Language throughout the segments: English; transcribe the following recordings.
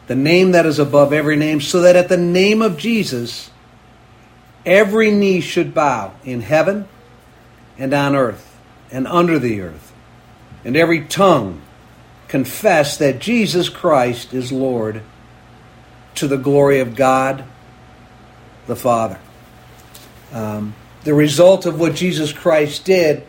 the name that is above every name, so that at the name of Jesus, every knee should bow in heaven and on earth and under the earth, and every tongue confess that Jesus Christ is Lord, to the glory of God the Father. The result of what Jesus Christ did,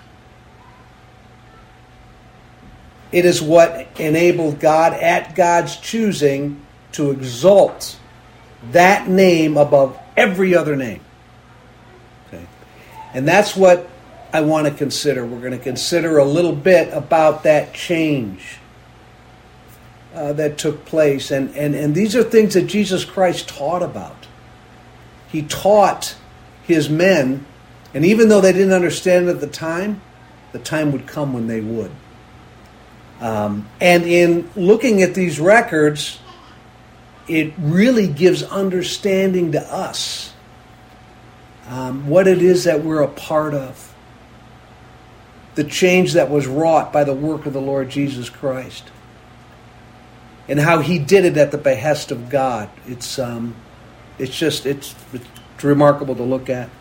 it is what enabled God, at God's choosing, to exalt that name above every other name. Okay. And that's what I want to consider. We're going to consider a little bit about that change that took place. And these are things that Jesus Christ taught about. He taught his men, and even though they didn't understand it at the time would come when they would. And in looking at these records, it really gives understanding to us what it is that we're a part of. The change that was wrought by the work of the Lord Jesus Christ. And how he did it at the behest of God. It's remarkable to look at.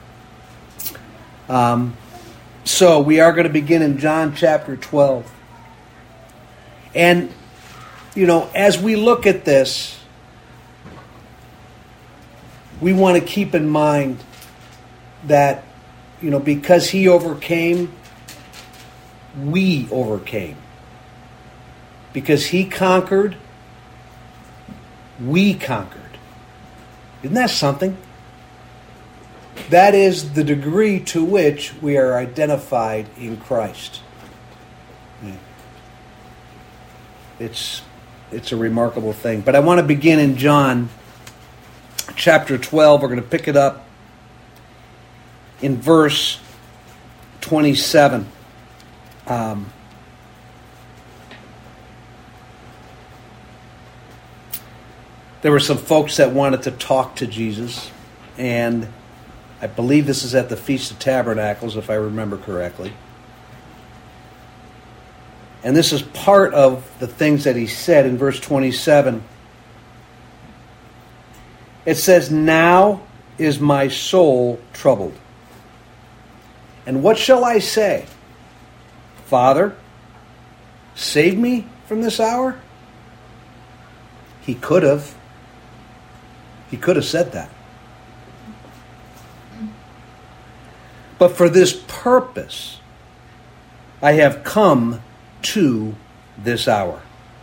So we are going to begin in John chapter 12. And, as we look at this, we want to keep in mind that, because he overcame, we overcame. Because he conquered, we conquered. Isn't that something? That is the degree to which we are identified in Christ. It's a remarkable thing. But I want to begin in John chapter 12. We're going to pick it up in verse 27. There were some folks that wanted to talk to Jesus, and I believe this is at the Feast of Tabernacles, if I remember correctly. And this is part of the things that he said in verse 27. It says, "Now is my soul troubled. And what shall I say? Father, save me from this hour?" He could have. He could have said that. But for this purpose, I have come to this hour.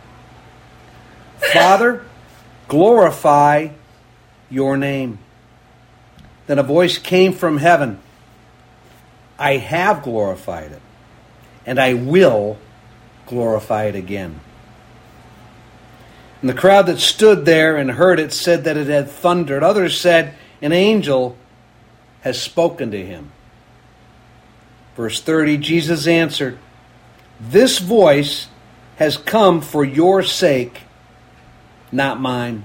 Father, glorify your name. Then a voice came from heaven. I have glorified it, and I will glorify it again. And the crowd that stood there and heard it said that it had thundered. Others said, an angel has spoken to him. Verse 30, Jesus answered, this voice has come for your sake, not mine.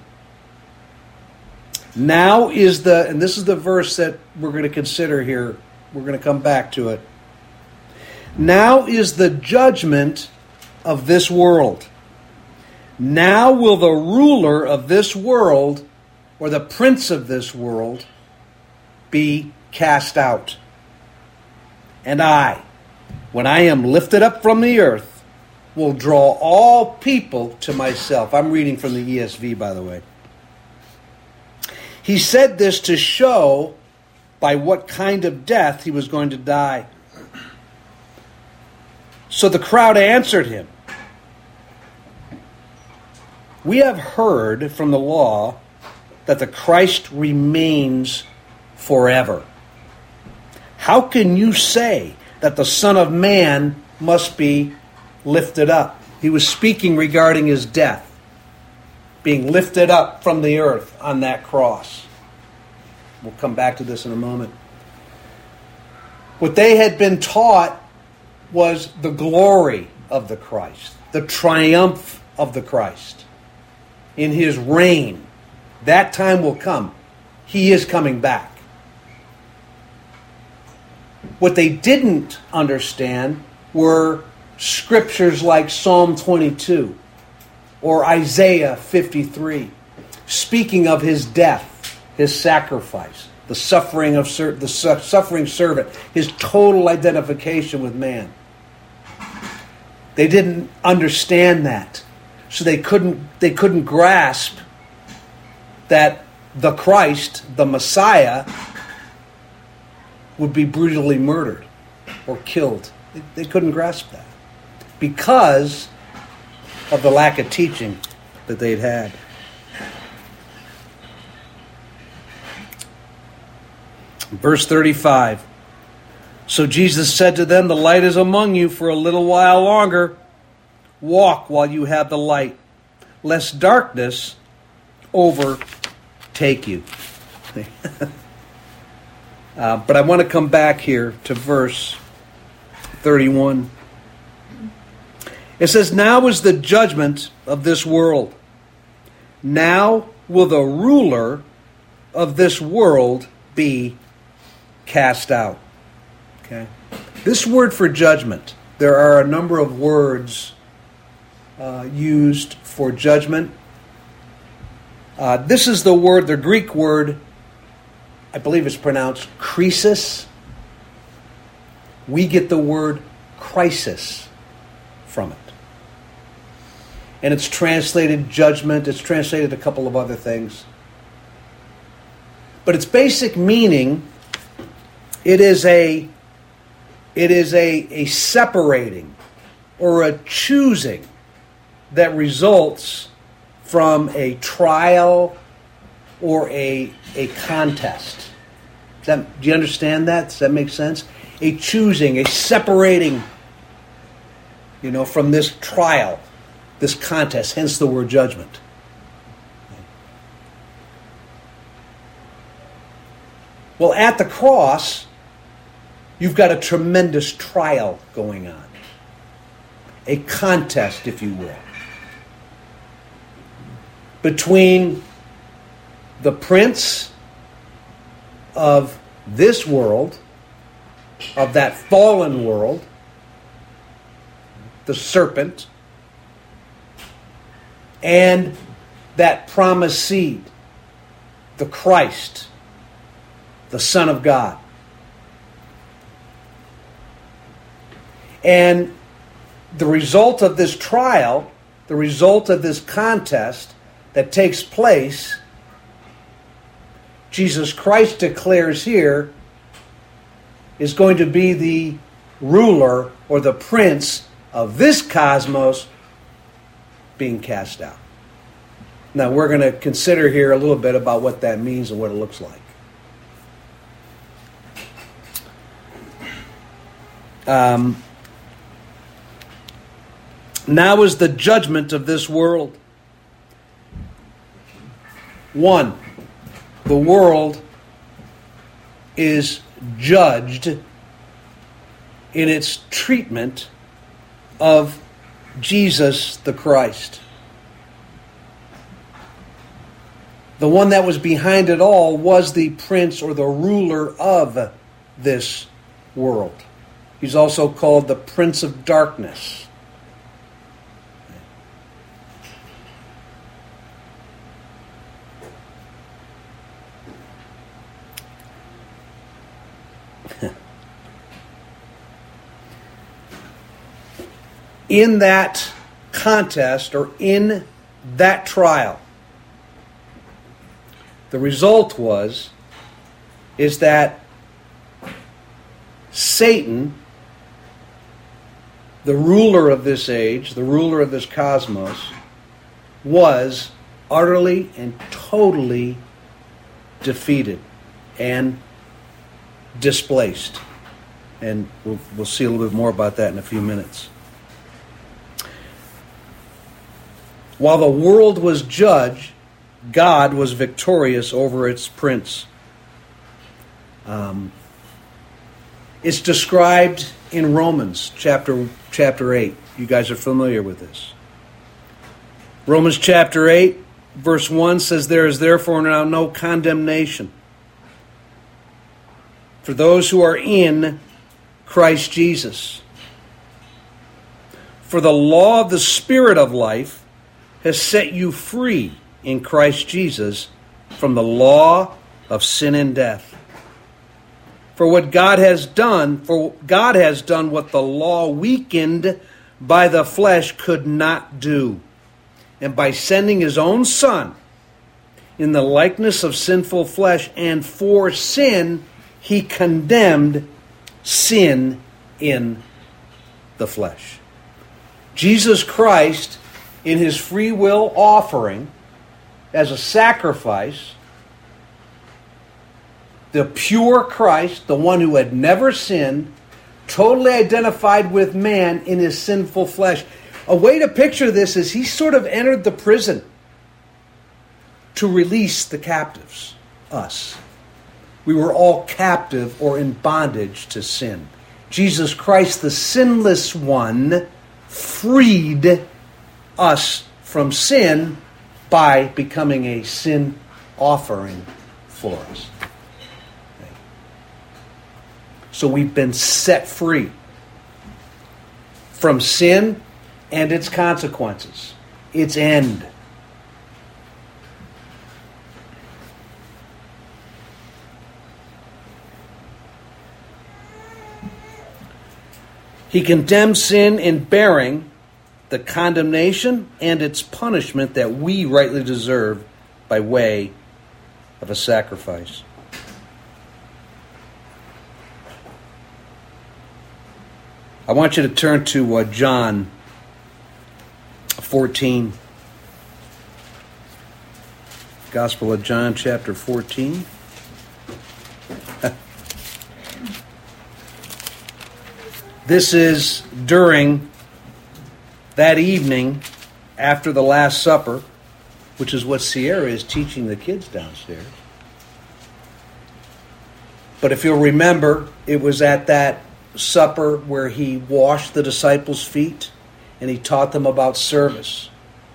Now is and this is the verse that we're going to consider here. We're going to come back to it. Now is the judgment of this world. Now will the ruler of this world, or the prince of this world, be cast out. And I, when I am lifted up from the earth, will draw all people to myself. I'm reading from the ESV, by the way. He said this to show by what kind of death he was going to die. So the crowd answered him, we have heard from the law that the Christ remains forever. How can you say that the Son of Man must be lifted up? He was speaking regarding his death, being lifted up from the earth on that cross. We'll come back to this in a moment. What they had been taught was the glory of the Christ, the triumph of the Christ. In his reign, that time will come. He is coming back. What they didn't understand were scriptures like Psalm 22 Or Isaiah 53, speaking of his death, his sacrifice, the suffering servant, his total identification with man. They didn't understand that, so they couldn't grasp that the Christ, the Messiah, would be brutally murdered or killed. They couldn't grasp that because of the lack of teaching that they'd had. Verse 35. So Jesus said to them, the light is among you for a little while longer. Walk while you have the light, lest darkness overtake you. But I want to come back here to verse 31. It says, now is the judgment of this world. Now will the ruler of this world be cast out. Okay. This word for judgment, there are a number of words used for judgment. This is the word, the Greek word, I believe it's pronounced krisis. We get the word crisis from it. And it's translated judgment. It's translated a couple of other things. But its basic meaning, it is a separating or a choosing that results from a trial or a contest. Do you understand that? Does that make sense? A choosing, a separating, from this trial, this contest, hence the word judgment. Well, at the cross, you've got a tremendous trial going on. A contest, if you will, between the prince of this world, of that fallen world, the serpent, and that promised seed, the Christ, the Son of God. And the result of this trial, the result of this contest that takes place, Jesus Christ declares here, is going to be the ruler or the prince of this cosmos being cast out. Now we're going to consider here a little bit about what that means and what it looks like. Now is the judgment of this world. 1, the world is judged in its treatment of Jesus the Christ. The one that was behind it all was the prince or the ruler of this world. He's also called the Prince of Darkness. In that contest or in that trial, the result is that Satan, the ruler of this age, the ruler of this cosmos, was utterly and totally defeated and displaced. And we'll see a little bit more about that in a few minutes. While the world was judged, God was victorious over its prince. It's described in Romans chapter 8. You guys are familiar with this. Romans chapter 8, verse 1 says, "There is therefore now no condemnation for those who are in Christ Jesus. For the law of the Spirit of life has set you free in Christ Jesus from the law of sin and death. For God has done what the law weakened by the flesh could not do. And by sending his own Son in the likeness of sinful flesh, and for sin, he condemned sin in the flesh. Jesus Christ, in his free will offering, as a sacrifice, the pure Christ, the one who had never sinned, totally identified with man in his sinful flesh. A way to picture this is he sort of entered the prison to release the captives, us. We were all captive or in bondage to sin. Jesus Christ, the sinless one, freed us from sin by becoming a sin offering for us. So we've been set free from sin and its consequences, its end. He condemns sin in bearing the condemnation and its punishment that we rightly deserve by way of a sacrifice. I want you to turn to John 14. Gospel of John, chapter 14. This is during that evening after the Last Supper, which is what Sierra is teaching the kids downstairs. But if you'll remember, it was at that supper where he washed the disciples' feet and he taught them about service.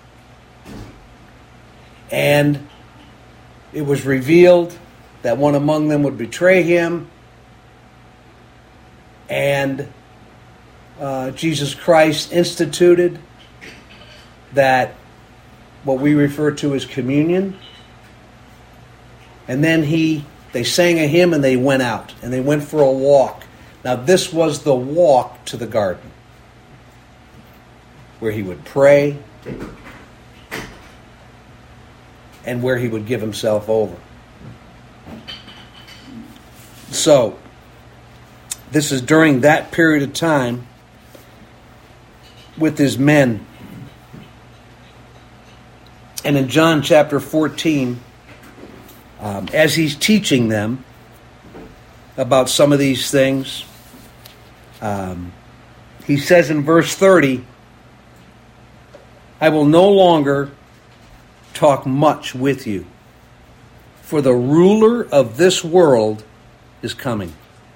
And it was revealed that one among them would betray him, and Jesus Christ instituted that what we refer to as communion. And then they sang a hymn and they went out and they went for a walk. Now this was the walk to the garden where he would pray and where he would give himself over. So this is during that period of time with his men. And in John chapter 14, as he's teaching them about some of these things, he says in verse 30, I will no longer talk much with you, for the ruler of this world is coming.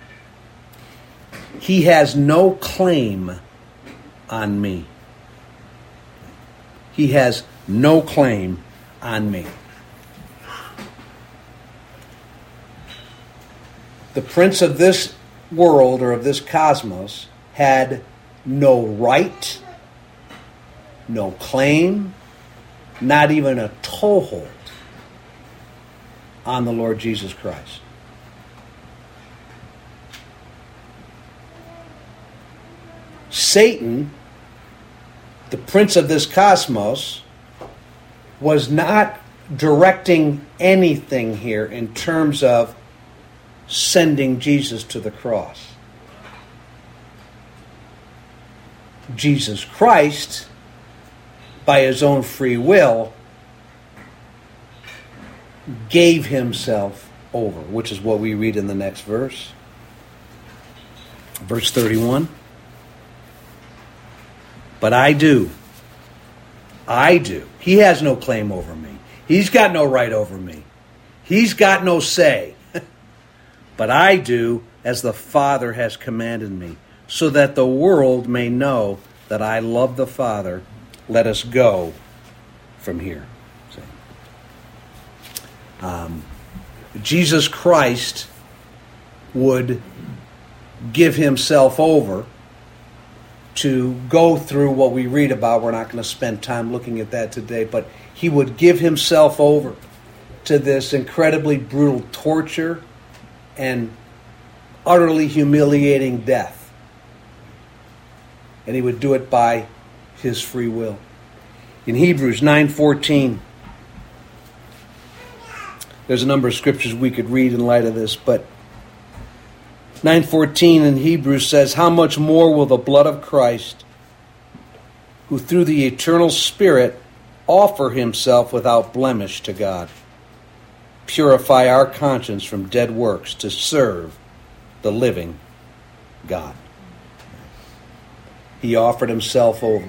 He has no claim on me. He has no claim on me. The prince of this world, or of this cosmos, had no right, no claim, not even a toehold on the Lord Jesus Christ. Satan, the prince of this cosmos, was not directing anything here in terms of sending Jesus to the cross. Jesus Christ, by his own free will, gave himself over, which is what we read in the next verse. Verse 31. But I do. He has no claim over me. He's got no right over me. He's got no say. But I do as the Father has commanded me, so that the world may know that I love the Father. Let us go from here. Jesus Christ would give himself over to go through what we read about. We're not going to spend time looking at that today, but he would give himself over to this incredibly brutal torture and utterly humiliating death. And he would do it by his free will. In Hebrews 9:14, there's a number of scriptures we could read in light of this, but 9:14 in Hebrews says, "How much more will the blood of Christ, who through the eternal Spirit offer himself without blemish to God, purify our conscience from dead works to serve the living God." He offered himself over.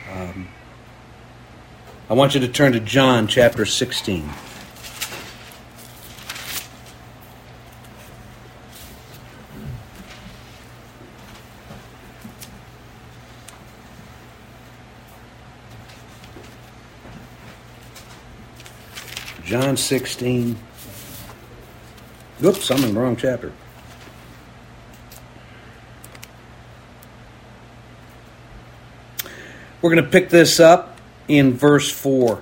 I want you to turn to John chapter 16. John 16. Oops, I'm in the wrong chapter. We're going to pick this up in verse 4.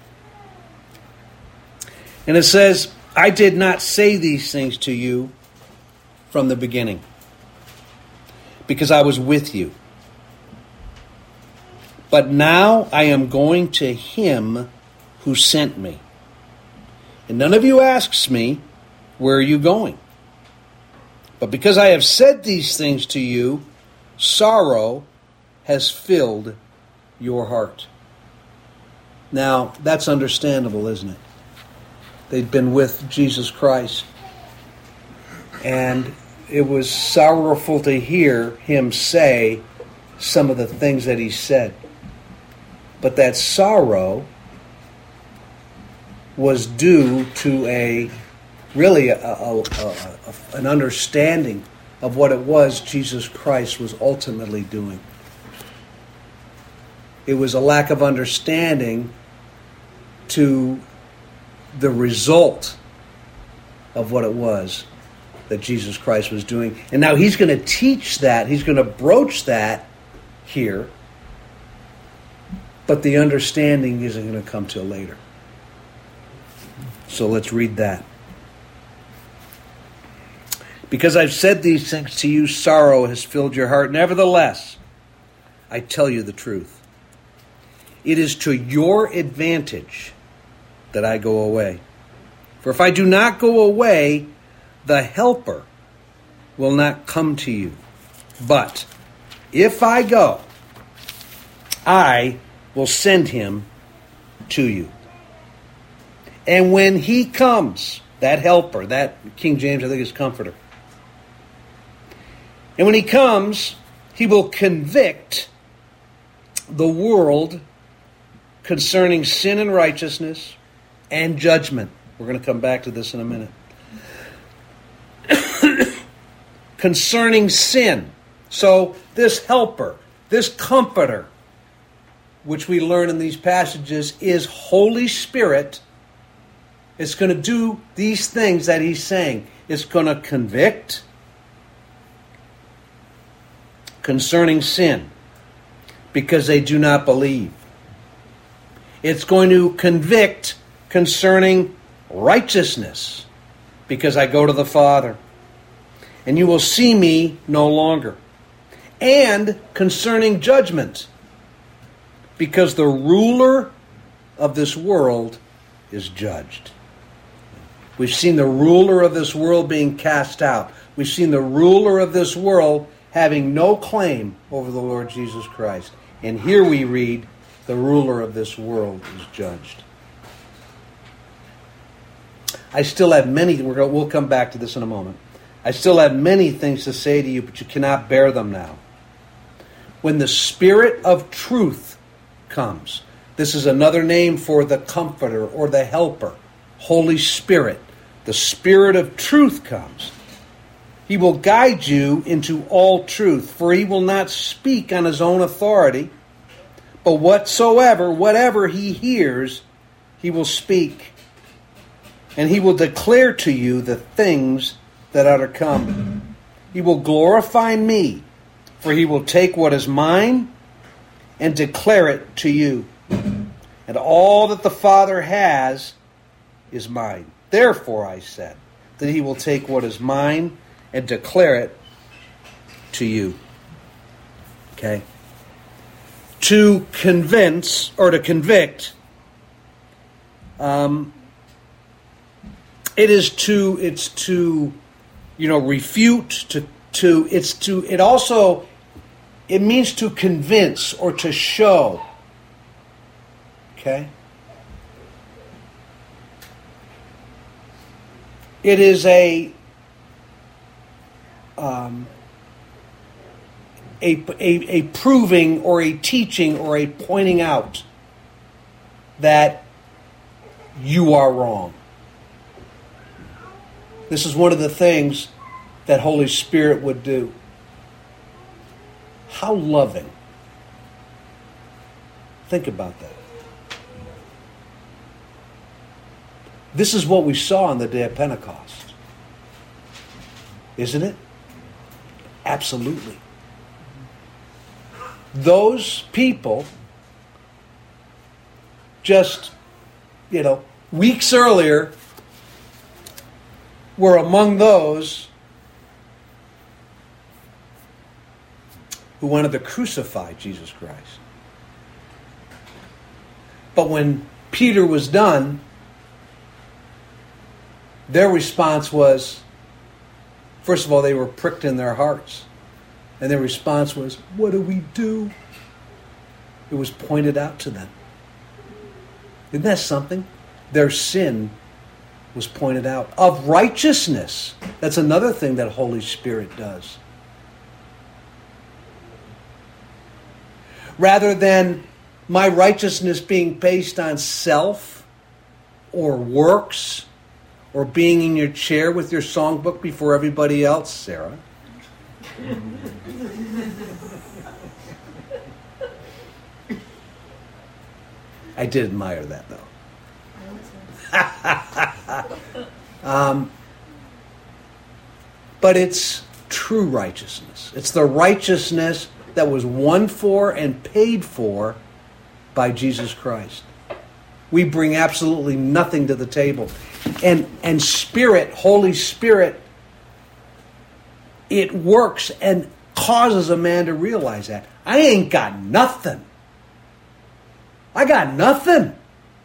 And it says, "I did not say these things to you from the beginning, because I was with you. But now I am going to him who sent me. And none of you asks me, 'Where are you going?' But because I have said these things to you, sorrow has filled your heart." Now, that's understandable, isn't it? They'd been with Jesus Christ, and it was sorrowful to hear him say some of the things that he said. But that sorrow was due to an understanding of what it was Jesus Christ was ultimately doing. It was a lack of understanding to the result of what it was that Jesus Christ was doing. And now he's going to teach that. He's going to broach that here. But the understanding isn't going to come till later. So let's read that. "Because I've said these things to you, sorrow has filled your heart. Nevertheless, I tell you the truth. It is to your advantage that I go away. For if I do not go away, the Helper will not come to you. But if I go, I will send him to you. And when he comes," that Helper, that King James I think is Comforter. "And when he comes, he will convict the world concerning sin and righteousness and judgment." We're going to come back to this in a minute. Concerning sin. So this Helper, this Comforter, which we learn in these passages, is Holy Spirit. It's going to do these things that he's saying. It's going to convict concerning sin because they do not believe. It's going to convict concerning righteousness because I go to the Father and you will see me no longer. And concerning judgment because the ruler of this world is judged. We've seen the ruler of this world being cast out. We've seen the ruler of this world having no claim over the Lord Jesus Christ. And here we read, the ruler of this world is judged. I still have many, we'll come back to this in a moment. I still have many things to say to you, but you cannot bear them now. When the Spirit of truth comes, this is another name for the Comforter or the Helper, Holy Spirit. The Spirit of truth comes. He will guide you into all truth, for he will not speak on his own authority, but whatever he hears, he will speak. And he will declare to you the things that are to come. He will glorify me, For he will take what is mine and declare it to you. And all that the Father has is mine. Therefore, I said that he will take what is mine and declare it to you. Okay? To convince or to convict, it's to refute, it means to convince or to show. Okay? It is a proving or a teaching or a pointing out that you are wrong. This is one of the things that Holy Spirit would do. How loving. Think about that. This is what we saw on the day of Pentecost. Isn't it? Absolutely. Those people just, weeks earlier were among those who wanted to crucify Jesus Christ. But when Peter was done, their response was, first of all, they were pricked in their hearts. And their response was, what do we do? It was pointed out to them. Isn't that something? Their sin was pointed out. Of righteousness. That's another thing that Holy Spirit does. Rather than my righteousness being based on self or works or being in your chair with your songbook before everybody else, Sarah. I did admire that, though. But it's true righteousness. It's the righteousness that was won for and paid for by Jesus Christ. We bring absolutely nothing to the table. And Spirit, Holy Spirit, it works and causes a man to realize that. I ain't got nothing. I got nothing.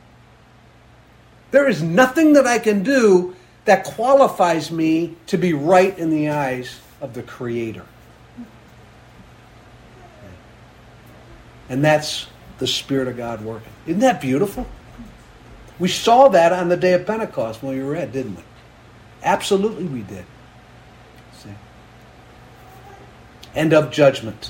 There is nothing that I can do that qualifies me to be right in the eyes of the Creator. And that's the Spirit of God working. Isn't that beautiful? We saw that on the day of Pentecost when we read, didn't we? Absolutely we did. See? And of judgment.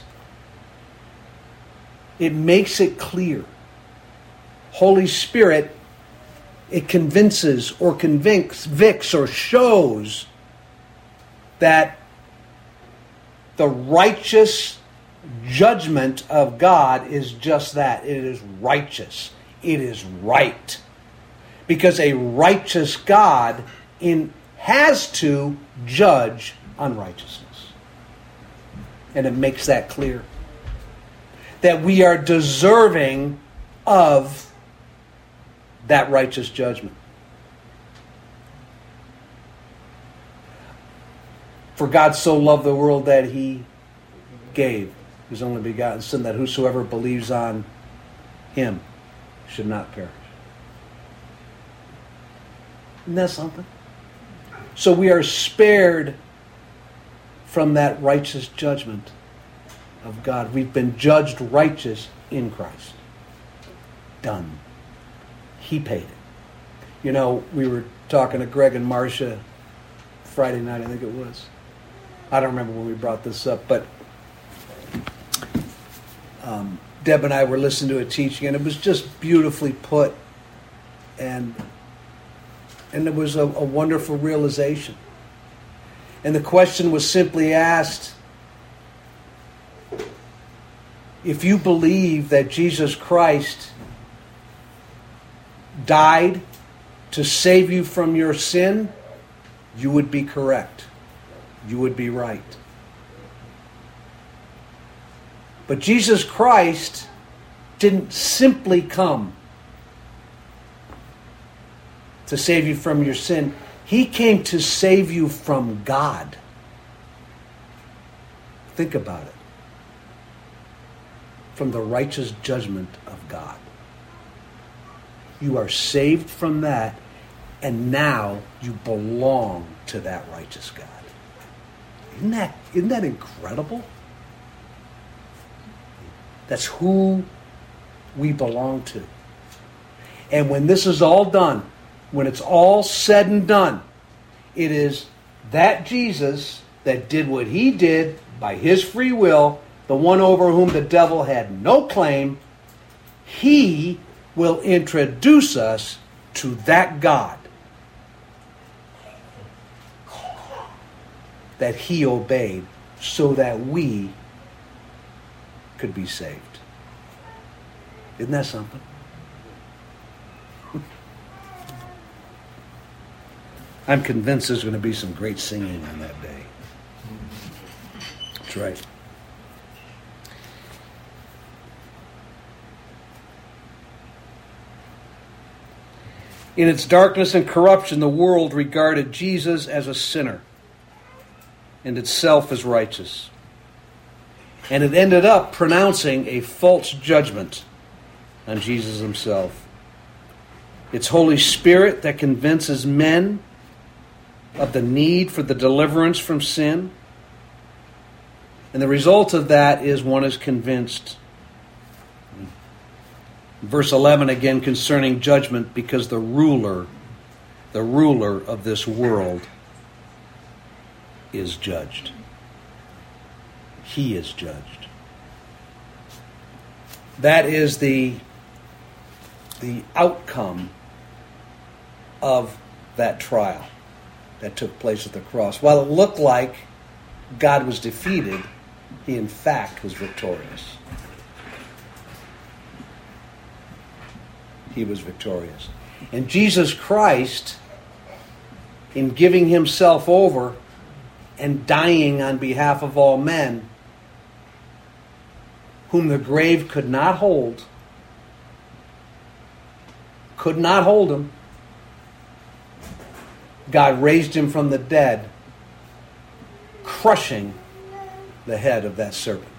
It makes it clear. Holy Spirit, it convinces or convicts or shows that the righteous judgment of God is just that. It is righteous. It is right. Because a righteous God has to judge unrighteousness. And it makes that clear. That we are deserving of that righteous judgment. For God so loved the world that He gave His only begotten Son, that whosoever believes on Him should not perish. Isn't that something? So we are spared from that righteous judgment of God. We've been judged righteous in Christ. Done. He paid it. We were talking to Greg and Marcia Friday night, I think it was. I don't remember when we brought this up, but Deb and I were listening to a teaching, and it was just beautifully put, and it was a wonderful realization. And the question was simply asked, if you believe that Jesus Christ died to save you from your sin, you would be correct. You would be right. But Jesus Christ didn't simply come to save you from your sin. He came to save you from God. Think about it. From the righteous judgment of God. You are saved from that, and now you belong to that righteous God. Isn't that incredible? That's who we belong to. And when this is all done, when it's all said and done, it is that Jesus that did what he did by his free will, the one over whom the devil had no claim, he will introduce us to that God that he obeyed so that we could be saved. Isn't that something? I'm convinced there's going to be some great singing on that day. That's right. In its darkness and corruption, the world regarded Jesus as a sinner and itself as righteous. And it ended up pronouncing a false judgment on Jesus himself. It's Holy Spirit that convinces men of the need for the deliverance from sin. And the result of that is one is convinced. Verse 11 again concerning judgment, because the ruler of this world is judged. He is judged. That is the outcome of that trial that took place at the cross. While it looked like God was defeated, he in fact was victorious. He was victorious. And Jesus Christ, in giving himself over and dying on behalf of all men, whom the grave could not hold him, God raised him from the dead, crushing the head of that serpent.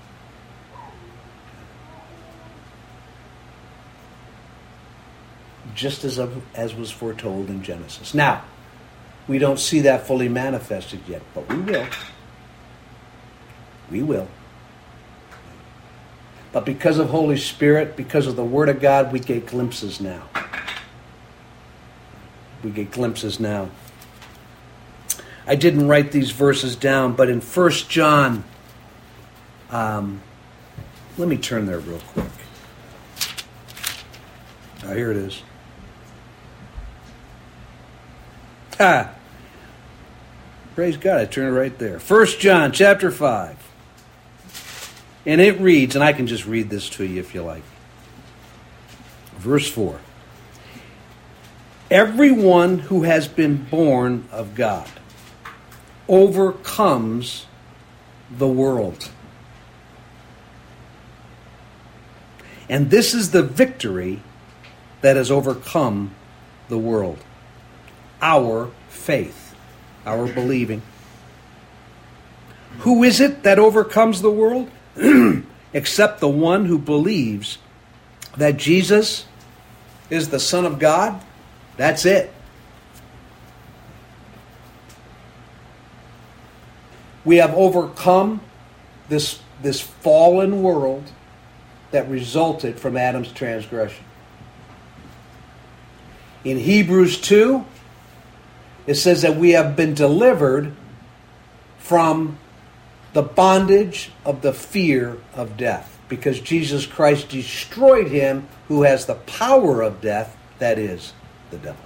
Just as was foretold in Genesis. Now, we don't see that fully manifested yet, but we will. We will. But because of Holy Spirit, because of the Word of God, we get glimpses now. We get glimpses now. I didn't write these verses down, but in 1 John, let me turn there real quick. Oh, here it is. Praise God, I turned it right there. 1 John chapter 5. And it reads, and I can just read this to you if you like. Verse 4. Everyone who has been born of God overcomes the world. And this is the victory that has overcome the world. Our faith, our believing. Who is it that overcomes the world? Except the one who believes that Jesus is the Son of God. That's it. We have overcome this fallen world that resulted from Adam's transgression. In Hebrews 2, it says that we have been delivered from the bondage of the fear of death, because Jesus Christ destroyed him who has the power of death, that is, the devil.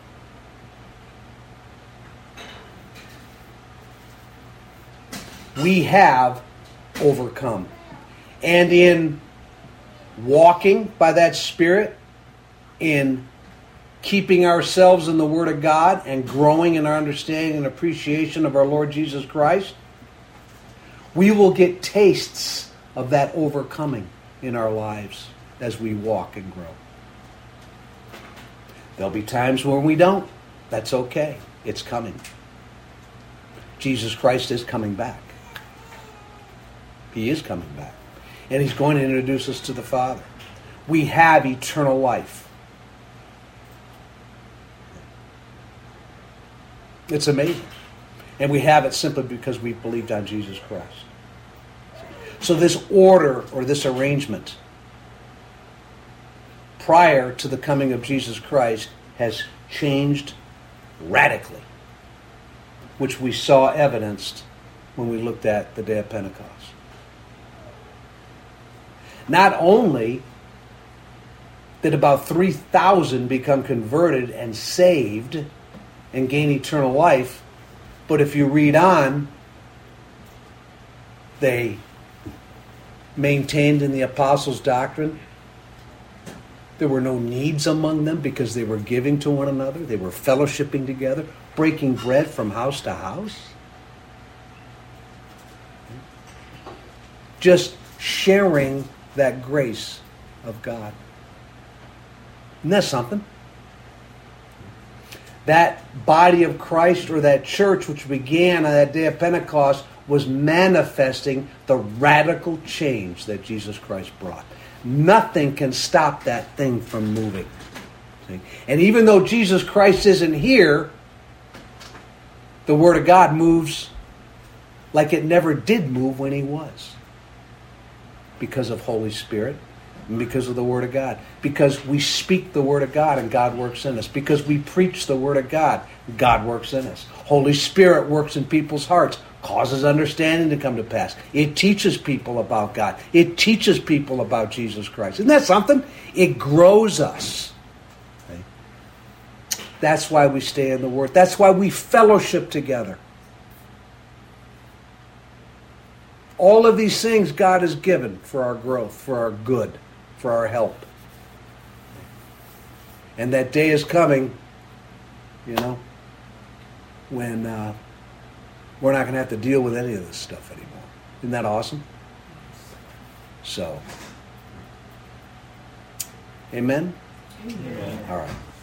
We have overcome. And in walking by that Spirit, in keeping ourselves in the Word of God and growing in our understanding and appreciation of our Lord Jesus Christ, we will get tastes of that overcoming in our lives as we walk and grow. There'll be times when we don't. That's okay. It's coming. Jesus Christ is coming back. He is coming back. And he's going to introduce us to the Father. We have eternal life. It's amazing. And we have it simply because we believed on Jesus Christ. So this order or this arrangement prior to the coming of Jesus Christ has changed radically, which we saw evidenced when we looked at the day of Pentecost. Not only did about 3,000 become converted and saved and gain eternal life, but if you read on, they maintained in the apostles' doctrine. There were no needs among them because they were giving to one another. They were fellowshipping together, breaking bread from house to house. Just sharing that grace of God. Isn't that something? That body of Christ or that church which began on that day of Pentecost was manifesting the radical change that Jesus Christ brought. Nothing can stop that thing from moving. See? And even though Jesus Christ isn't here, the Word of God moves like it never did move when he was. Because of Holy Spirit and because of the Word of God. Because we speak the Word of God and God works in us. Because we preach the Word of God, God works in us. Holy Spirit works in people's hearts, causes understanding to come to pass. It teaches people about God. It teaches people about Jesus Christ. Isn't that something? It grows us. Okay? That's why we stay in the Word. That's why we fellowship together. All of these things God has given for our growth, for our good, for our help. And that day is coming, when we're not going to have to deal with any of this stuff anymore. Isn't that awesome? So, amen? Amen. All right.